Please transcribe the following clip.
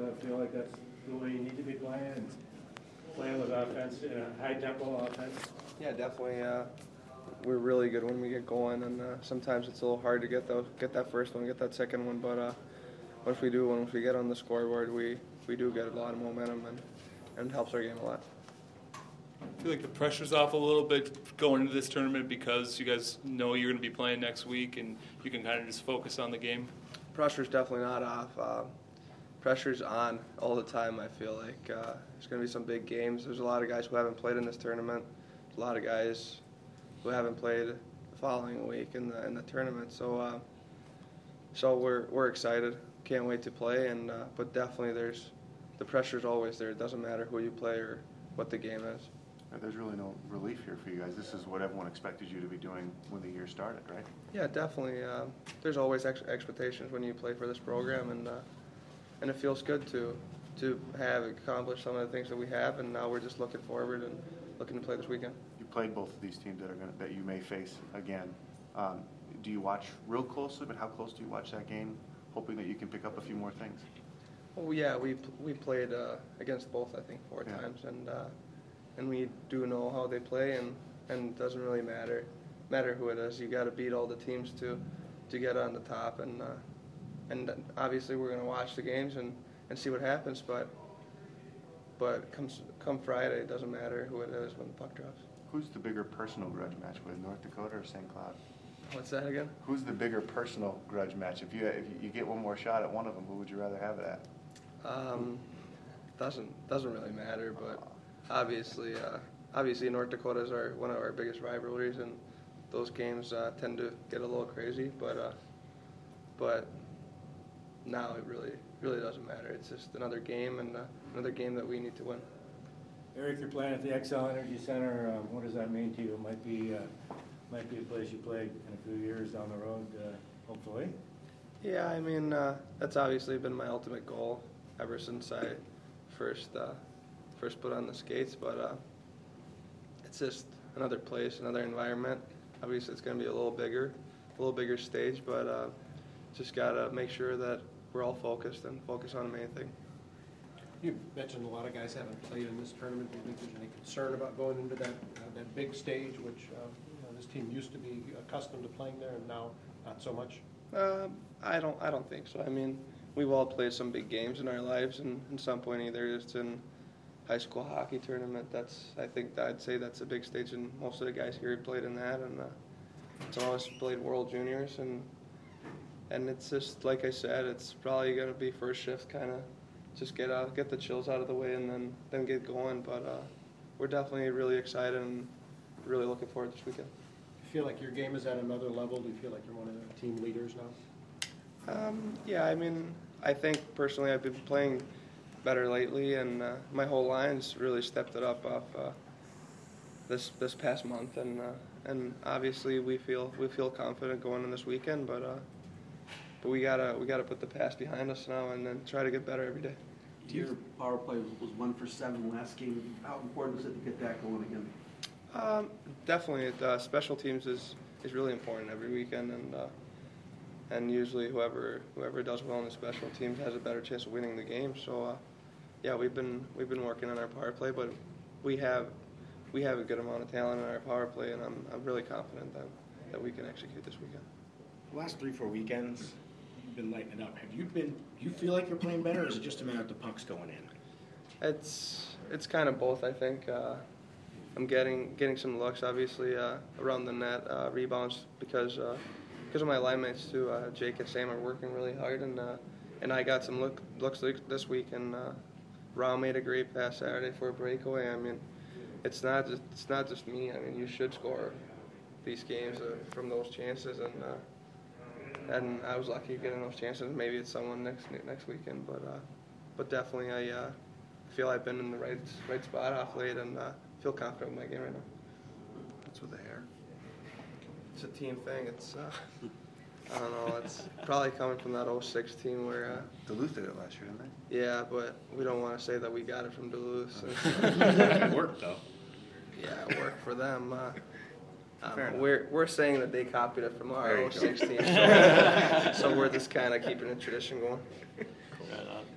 feel like that's the way you need to be playing with offense, high tempo offense? Yeah, definitely. We're really good when we get going, and sometimes it's a little hard to get that first one, get that second one. But once we get on the scoreboard, we do get a lot of momentum, and it helps our game a lot. I feel like the pressure's off a little bit going into this tournament because you guys know you're going to be playing next week, and you can kind of just focus on the game. Pressure's definitely not off. Pressure's on all the time. I feel like there's going to be some big games. There's a lot of guys who haven't played in this tournament. There's a lot of guys who haven't played the following week in the tournament. So we're excited. Can't wait to play. But definitely the pressure's always there. It doesn't matter who you play or what the game is. There's really no relief here for you guys. This is what everyone expected you to be doing when the year started, right? Yeah, definitely. There's always expectations when you play for this program, and it feels good to have accomplished some of the things that we have, and now we're just looking forward and looking to play this weekend. You played both of these teams that you may face again. Do you watch real closely? But how close do you watch that game, hoping that you can pick up a few more things? Oh yeah, we played against both I think 4 times, and we do know how they play, and it doesn't really matter who it is. You got to beat all the teams to get on the top, and obviously we're going to watch the games and see what happens. But come Friday, it doesn't matter who it is when the puck drops. Who's the bigger personal grudge match with, North Dakota or St. Cloud? What's that again? Who's the bigger personal grudge match? If you get one more shot at one of them, who would you rather have it at? Doesn't really matter, but obviously North Dakota is one of our biggest rivalries, and those games tend to get a little crazy. But now it really doesn't matter. It's just another game, and another game that we need to win. Eric, you're playing at the Xcel Energy Center. What does that mean to you? It might be a place you play in a few years down the road, hopefully. Yeah, I mean that's obviously been my ultimate goal ever since I first put on the skates. But it's just another place, another environment. Obviously, it's going to be a little bigger stage, but just gotta make sure that we're all focused and focus on the main thing. You mentioned a lot of guys haven't played in this tournament. Do you think there's any concern about going into that big stage, which this team used to be accustomed to playing there, and now not so much? I don't think so. I mean, we've all played some big games in our lives, and at some point, either just in high school hockey tournament. I'd say that's a big stage, and most of the guys here have played in that, and it's always played World Juniors, and it's just like I said, it's probably gonna be first shift kind of. Just get the chills out of the way, and then get going. But we're definitely really excited and really looking forward to this weekend. Do you feel like your game is at another level? Do you feel like you're one of the team leaders now? Yeah, I mean, I think personally I've been playing better lately, and my whole line's really stepped it up off this past month, and obviously we feel confident going in this weekend, but we gotta put the past behind us now and then try to get better every day. Your power play was 1 for 7 last game. How important is it to get that going again? Definitely, special teams is really important every weekend, and usually whoever does well in the special teams has a better chance of winning the game. So yeah, we've been working on our power play, but we have a good amount of talent in our power play, and I'm really confident that we can execute this weekend. The last 3-4 weekends, you've been lighting it up. Do you feel like you're playing better, or is it just a matter of the pucks going in? It's kind of both, I think. I'm getting some looks, obviously, around the net, rebounds because of my line mates too. Jake and Sam are working really hard, and I got some looks this week, and Rao made a great pass Saturday for a breakaway. I mean, it's not just me. I mean, you should score these games from those chances, and I was lucky getting those chances. Maybe it's someone next weekend, but definitely I feel I've been in the right spot off late, and feel confident with my game right now. What's with the hair? It's a team thing. It's I don't know. It's probably coming from that 06 team where Duluth did it last year, didn't they? Yeah, but we don't want to say that we got it from Duluth. So. It worked though. Yeah, it worked for them. Fair enough. We're saying that they copied it from our There you go. 06 team, so we're just kind of keeping the tradition going. Right on.